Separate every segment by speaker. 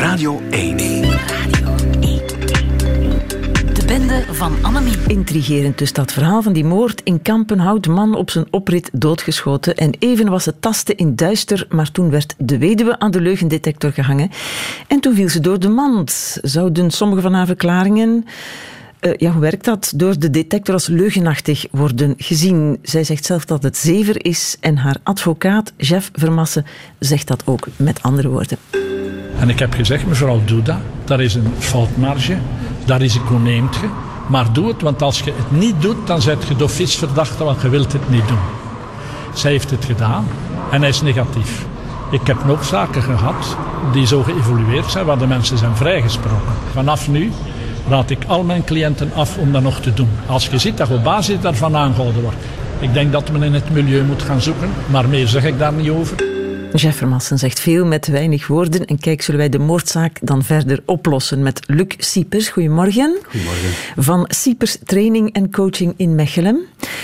Speaker 1: Radio 1.
Speaker 2: De bende van Annemie.
Speaker 3: Intrigerend dus dat verhaal van die moord in Kampenhout. Man op zijn oprit doodgeschoten. En even was het tasten in duister, maar toen werd de weduwe aan de leugendetector gehangen. En toen viel ze door de mand. Zouden sommige van haar verklaringen... hoe werkt dat? Door de detector als leugenachtig worden gezien. Zij zegt zelf dat het zever is en haar advocaat, Jeff Vermassen, zegt dat ook met andere woorden.
Speaker 4: En ik heb gezegd, mevrouw, doe dat. Daar is een foutmarge. Dat risico neemt je. Maar doe het, want als je het niet doet, dan zet je d'office verdachte, want je wilt het niet doen. Zij heeft het gedaan en hij is negatief. Ik heb nog zaken gehad die zo geëvolueerd zijn, waar de mensen zijn vrijgesproken. Vanaf nu raad ik al mijn cliënten af om dat nog te doen. Als je ziet dat je op basis daarvan aangehouden wordt. Ik denk dat men in het milieu moet gaan zoeken, maar meer zeg ik daar niet over.
Speaker 3: Jeff Vermassen zegt veel met weinig woorden. En kijk, zullen wij de moordzaak dan verder oplossen met Luc Siepers. Goedemorgen.
Speaker 5: Goedemorgen.
Speaker 3: Van Siepers Training en Coaching in Mechelen.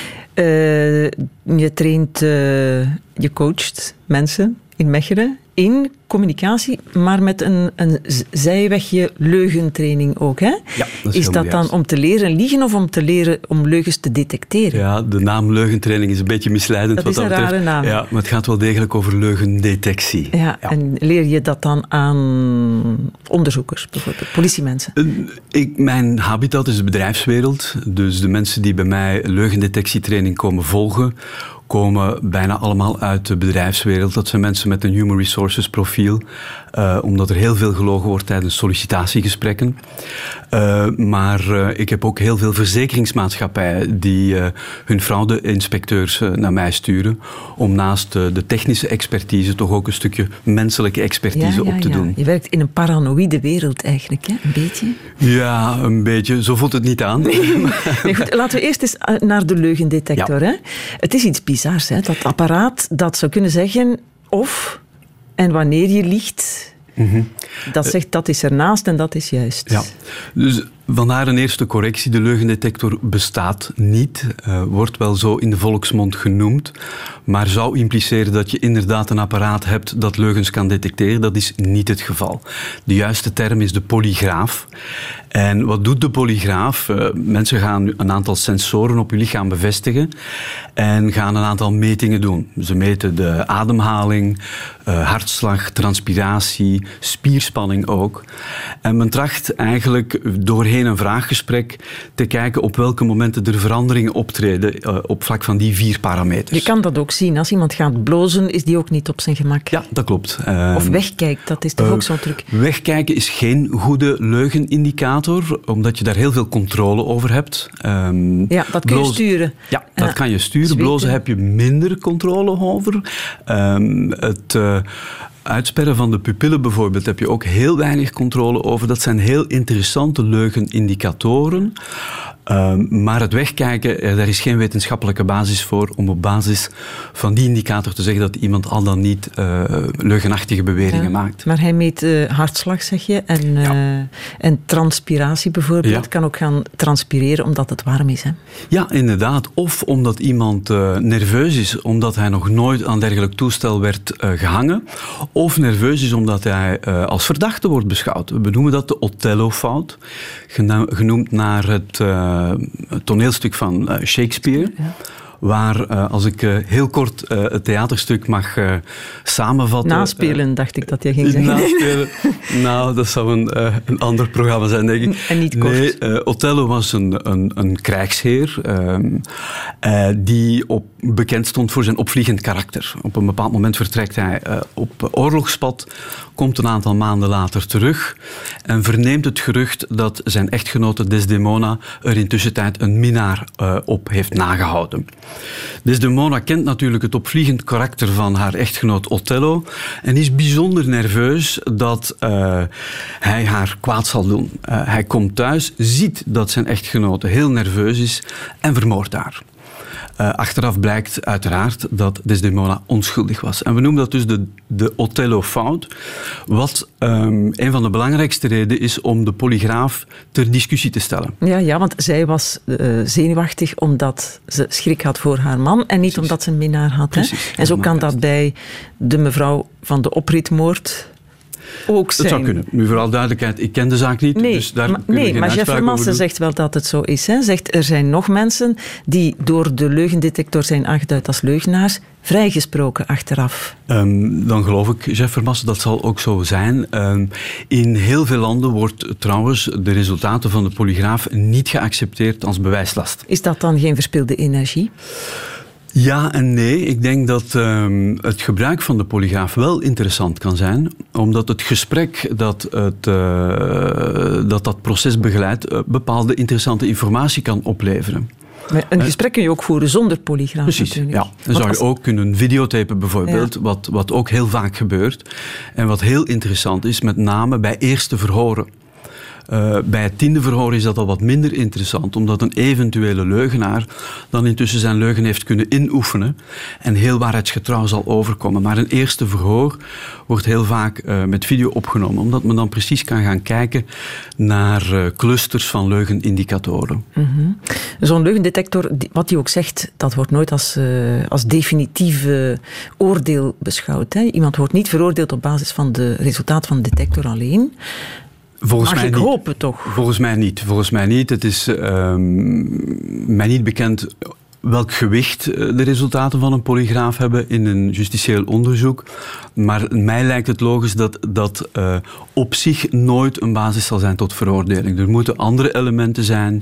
Speaker 3: Je traint, je coacht mensen in Mechelen in communicatie, maar met een zijwegje leugentraining ook. Hè?
Speaker 5: Ja,
Speaker 3: is dat dan om te leren liegen of om te leren om leugens te detecteren?
Speaker 5: Ja, de naam leugentraining is een beetje misleidend.
Speaker 3: Dat is een rare naam.
Speaker 5: Ja, maar het gaat wel degelijk over leugendetectie.
Speaker 3: Ja, ja. En leer je dat dan aan onderzoekers, bijvoorbeeld, politiemensen?
Speaker 5: Mijn habitat is de bedrijfswereld. Dus de mensen die bij mij leugendetectietraining komen volgen, komen bijna allemaal uit de bedrijfswereld. Dat zijn mensen met een human resources profiel, omdat er heel veel gelogen wordt tijdens sollicitatiegesprekken. Maar ik heb ook heel veel verzekeringsmaatschappijen die hun fraude-inspecteurs naar mij sturen, om naast de technische expertise toch ook een stukje menselijke expertise op te doen.
Speaker 3: Je werkt in een paranoïde wereld eigenlijk, hè? Een beetje?
Speaker 5: Ja, een beetje. Zo voelt het niet aan.
Speaker 3: Nee, goed, laten we eerst eens naar de leugendetector.
Speaker 5: Ja.
Speaker 3: Hè? Het is iets bizars, hè? Dat apparaat dat zou kunnen zeggen of en wanneer je liegt. Mm-hmm. Dat zegt dat is ernaast en dat is juist.
Speaker 5: Ja, dus vandaar een eerste correctie. De leugendetector bestaat niet. Wordt wel zo in de volksmond genoemd. Maar zou impliceren dat je inderdaad een apparaat hebt dat leugens kan detecteren. Dat is niet het geval. De juiste term is de polygraaf. En wat doet de polygraaf? Mensen gaan een aantal sensoren op je lichaam bevestigen en gaan een aantal metingen doen. Ze meten de ademhaling, hartslag, transpiratie, spierspanning ook. En men tracht eigenlijk doorheen een vraaggesprek te kijken op welke momenten er veranderingen optreden op vlak van die 4 parameters.
Speaker 3: Je kan dat ook zien. Als iemand gaat blozen, is die ook niet op zijn gemak.
Speaker 5: Ja, dat klopt.
Speaker 3: Of wegkijkt, dat is toch ook zo'n truc?
Speaker 5: Wegkijken is geen goede leugenindicator, omdat je daar heel veel controle over hebt.
Speaker 3: Ja, dat kun je sturen.
Speaker 5: Ja, dat kan je sturen.
Speaker 3: Zweten.
Speaker 5: Blozen heb je minder controle over. Het uitsperren van de pupillen bijvoorbeeld heb je ook heel weinig controle over. Dat zijn heel interessante leugenindicatoren. Maar het wegkijken, daar is geen wetenschappelijke basis voor om op basis van die indicator te zeggen dat iemand al dan niet leugenachtige beweringen maakt.
Speaker 3: Maar hij meet hartslag, zeg je, en transpiratie bijvoorbeeld.
Speaker 5: Ja.
Speaker 3: Het kan ook gaan transpireren omdat het warm is. Hè?
Speaker 5: Ja, inderdaad. Of omdat iemand nerveus is omdat hij nog nooit aan dergelijk toestel werd gehangen. Of nerveus is omdat hij als verdachte wordt beschouwd. We noemen dat de Othello-fout, genoemd naar het toneelstuk van Shakespeare. Ja. Waar, als ik heel kort het theaterstuk mag samenvatten...
Speaker 3: Naspelen, dacht ik dat jij ging zeggen.
Speaker 5: Naspelen? Nou, dat zou een ander programma zijn, denk ik.
Speaker 3: En niet kort.
Speaker 5: Nee, Othello was een krijgsheer die bekend stond voor zijn opvliegend karakter. Op een bepaald moment vertrekt hij op oorlogspad, komt een aantal maanden later terug en verneemt het gerucht dat zijn echtgenote Desdemona er intussen tijd een minnaar op heeft nagehouden. Desdemona kent natuurlijk het opvliegend karakter van haar echtgenoot Othello en is bijzonder nerveus dat hij haar kwaad zal doen. Hij komt thuis, ziet dat zijn echtgenote heel nerveus is en vermoordt haar. Achteraf blijkt uiteraard dat Desdemona onschuldig was. En we noemen dat dus de Othello-fout. Wat een van de belangrijkste redenen is om de polygraaf ter discussie te stellen.
Speaker 3: Ja, want zij was zenuwachtig omdat ze schrik had voor haar man en niet omdat ze een minnaar had. Hè? En zo kan dat bij de mevrouw van de opritmoord ook zijn.
Speaker 5: Dat zou kunnen. Nu, vooral duidelijkheid, ik ken de zaak niet, dus daar kunnen we geen
Speaker 3: maar
Speaker 5: uitspraak
Speaker 3: Jeff
Speaker 5: over
Speaker 3: Vermassen
Speaker 5: doen.
Speaker 3: zegt wel dat het zo is. Hè. Zegt, er zijn nog mensen die door de leugendetector zijn aangeduid als leugenaars, vrijgesproken achteraf.
Speaker 5: Dan geloof ik, Jeff Vermassen, dat zal ook zo zijn. In heel veel landen wordt trouwens de resultaten van de polygraaf niet geaccepteerd als bewijslast.
Speaker 3: Is dat dan geen verspilde energie?
Speaker 5: Ja en nee. Ik denk dat het gebruik van de polygraaf wel interessant kan zijn, omdat het gesprek dat proces begeleidt bepaalde interessante informatie kan opleveren.
Speaker 3: Maar een gesprek kun je ook voeren zonder polygraaf.
Speaker 5: Precies,
Speaker 3: natuurlijk.
Speaker 5: ja. Dan zou je ook kunnen videotapen bijvoorbeeld, wat ook heel vaak gebeurt. En wat heel interessant is, met name bij eerste verhoren. Bij het 10e verhoor is dat al wat minder interessant, omdat een eventuele leugenaar dan intussen zijn leugen heeft kunnen inoefenen en heel waarheidsgetrouw zal overkomen. Maar een eerste verhoor wordt heel vaak met video opgenomen, omdat men dan precies kan gaan kijken naar clusters van leugenindicatoren.
Speaker 3: Mm-hmm. Zo'n leugendetector, wat hij ook zegt, dat wordt nooit als definitief oordeel beschouwd. Hè? Iemand wordt niet veroordeeld op basis van de resultaten van de detector alleen.
Speaker 5: Volgens mij
Speaker 3: ik
Speaker 5: niet.
Speaker 3: hoop het toch?
Speaker 5: Volgens mij niet. Het is mij niet bekend welk gewicht de resultaten van een polygraaf hebben in een justitieel onderzoek. Maar mij lijkt het logisch dat op zich nooit een basis zal zijn tot veroordeling. Er moeten andere elementen zijn.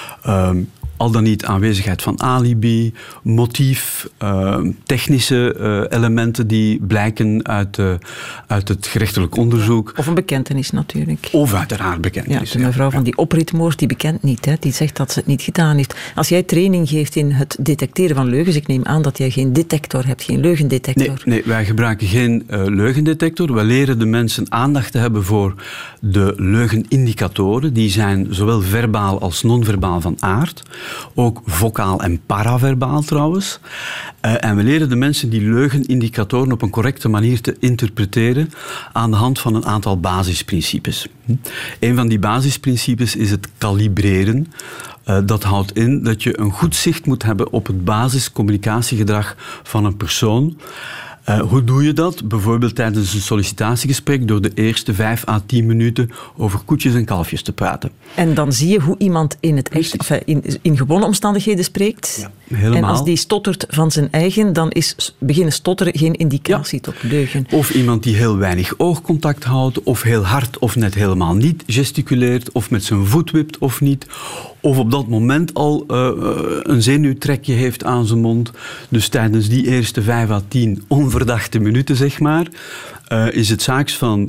Speaker 5: Al dan niet aanwezigheid van alibi, motief, technische elementen die blijken uit het gerechtelijk onderzoek.
Speaker 3: Of een bekentenis natuurlijk.
Speaker 5: Of uiteraard bekentenis.
Speaker 3: Ja, de mevrouw van die opritmoord, die bekent niet. Hè. Die zegt dat ze het niet gedaan heeft. Als jij training geeft in het detecteren van leugens, ik neem aan dat jij geen detector hebt, geen leugendetector.
Speaker 5: Nee, wij gebruiken geen leugendetector. We leren de mensen aandacht te hebben voor de leugenindicatoren. Die zijn zowel verbaal als non-verbaal van aard. Ook vocaal en paraverbaal trouwens. En we leren de mensen die leugenindicatoren op een correcte manier te interpreteren aan de hand van een aantal basisprincipes. Een van die basisprincipes is het kalibreren. Dat houdt in dat je een goed zicht moet hebben op het basiscommunicatiegedrag van een persoon. Hoe doe je dat? Bijvoorbeeld tijdens een sollicitatiegesprek door de eerste 5 à 10 minuten over koetjes en kalfjes te praten.
Speaker 3: En dan zie je hoe iemand in het echt, in gewone omstandigheden spreekt.
Speaker 5: Ja, helemaal.
Speaker 3: En als die stottert van zijn eigen, dan is beginnen stotteren geen indicatie tot leugen.
Speaker 5: Of iemand die heel weinig oogcontact houdt, of heel hard of net helemaal niet gesticuleert, of met zijn voet wipt of niet. Of op dat moment al een zenuwtrekje heeft aan zijn mond. Dus tijdens die eerste 5 à 10 onverdachte minuten, zeg maar, is het zaaks van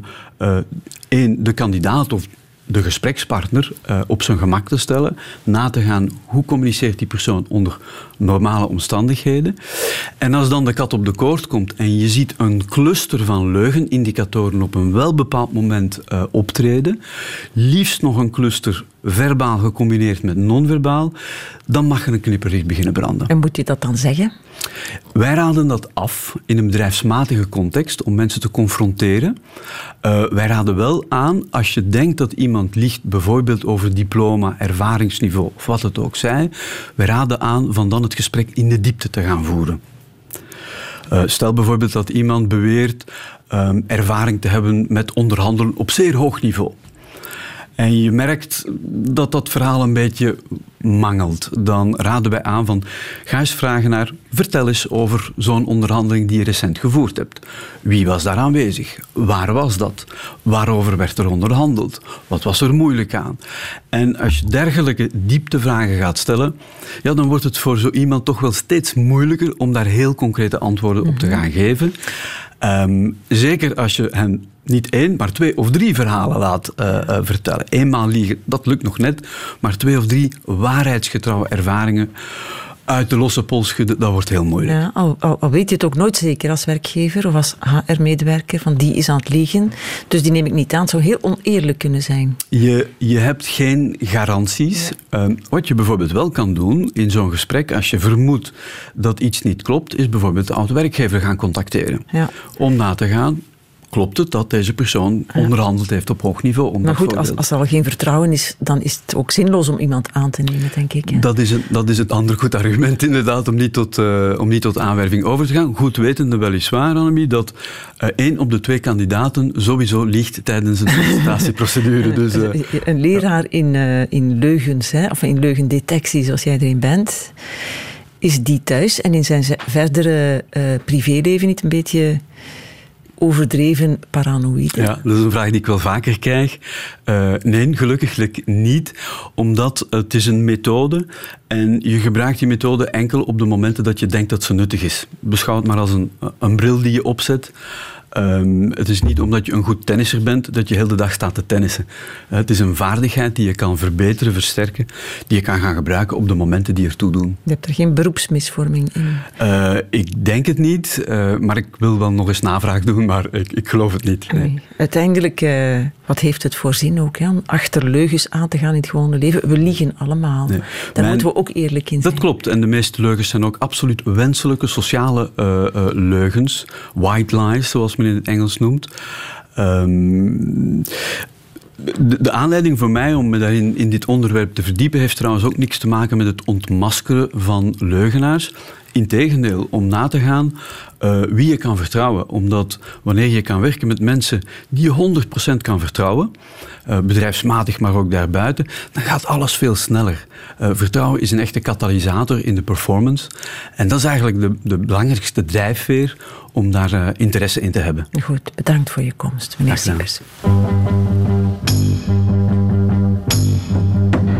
Speaker 5: de kandidaat of de gesprekspartner op zijn gemak te stellen, na te gaan hoe communiceert die persoon onder normale omstandigheden. En als dan de kat op de koord komt en je ziet een cluster van leugenindicatoren op een welbepaald moment optreden, liefst nog een cluster verbaal gecombineerd met non-verbaal, dan mag er een knipperlicht beginnen branden.
Speaker 3: En moet je dat dan zeggen?
Speaker 5: Wij raden dat af in een bedrijfsmatige context om mensen te confronteren. Wij raden wel aan, als je denkt dat iemand liegt, bijvoorbeeld over diploma, ervaringsniveau of wat het ook zij, wij raden aan van dan het gesprek in de diepte te gaan voeren. Stel bijvoorbeeld dat iemand beweert ervaring te hebben met onderhandelen op zeer hoog niveau. En je merkt dat dat verhaal een beetje mangelt. Dan raden wij aan van, ga eens vragen naar, vertel eens over zo'n onderhandeling die je recent gevoerd hebt. Wie was daar aanwezig? Waar was dat? Waarover werd er onderhandeld? Wat was er moeilijk aan? En als je dergelijke dieptevragen gaat stellen, ja, dan wordt het voor zo iemand toch wel steeds moeilijker om daar heel concrete antwoorden op te gaan geven. Zeker als je hen niet 1, maar 2 of 3 verhalen laat vertellen. Eenmaal liegen, dat lukt nog net, maar 2 of 3 waarheidsgetrouwe ervaringen uit de losse pols schudden, dat wordt heel moeilijk.
Speaker 3: Ja, al weet je het ook nooit zeker als werkgever of als HR-medewerker, van die is aan het liegen. Dus die neem ik niet aan. Het zou heel oneerlijk kunnen zijn.
Speaker 5: Je hebt geen garanties. Ja. Wat je bijvoorbeeld wel kan doen in zo'n gesprek, als je vermoedt dat iets niet klopt, is bijvoorbeeld de oud-werkgever gaan contacteren. Ja. Om na te gaan, klopt het dat deze persoon onderhandeld heeft op hoog niveau.
Speaker 3: Maar goed, als er al geen vertrouwen is, dan is het ook zinloos om iemand aan te nemen, denk ik. Hè?
Speaker 5: Dat is het andere goed argument, inderdaad, om niet tot aanwerving over te gaan. Goed wetende weliswaar, Annemie, dat 1 op de 2 kandidaten sowieso liegt tijdens een sollicitatieprocedure. Dus,
Speaker 3: een leraar in leugens, hè, of in leugendetectie, zoals jij erin bent, is die thuis en in zijn verdere privéleven niet een beetje overdreven paranoïde?
Speaker 5: Ja, dat is een vraag die ik wel vaker krijg. Nee, gelukkig niet, omdat het is een methode en je gebruikt die methode enkel op de momenten dat je denkt dat ze nuttig is. Beschouw het maar als een bril die je opzet. Het is niet omdat je een goed tennisser bent dat je heel de dag staat te tennissen. Het is een vaardigheid die je kan verbeteren, versterken, die je kan gaan gebruiken op de momenten die ertoe doen.
Speaker 3: Je hebt er geen beroepsmisvorming in?
Speaker 5: Ik denk het niet, maar ik wil wel nog eens navraag doen, maar ik geloof het niet. Nee.
Speaker 3: Uiteindelijk, wat heeft het voor zin ook, hè, om achter leugens aan te gaan in het gewone leven? We liegen allemaal. Nee. Daar moeten we ook eerlijk in zijn.
Speaker 5: Dat klopt, en de meeste leugens zijn ook absoluut wenselijke sociale leugens. White lies, zoals men in het Engels noemt. De aanleiding voor mij om me daarin in dit onderwerp te verdiepen heeft trouwens ook niks te maken met het ontmaskeren van leugenaars. Integendeel, om na te gaan wie je kan vertrouwen. Omdat wanneer je kan werken met mensen die je 100% kan vertrouwen, bedrijfsmatig maar ook daarbuiten, dan gaat alles veel sneller. Vertrouwen is een echte katalysator in de performance. En dat is eigenlijk de belangrijkste drijfveer om daar interesse in te hebben.
Speaker 3: Goed, bedankt voor je komst, meneer Siepers.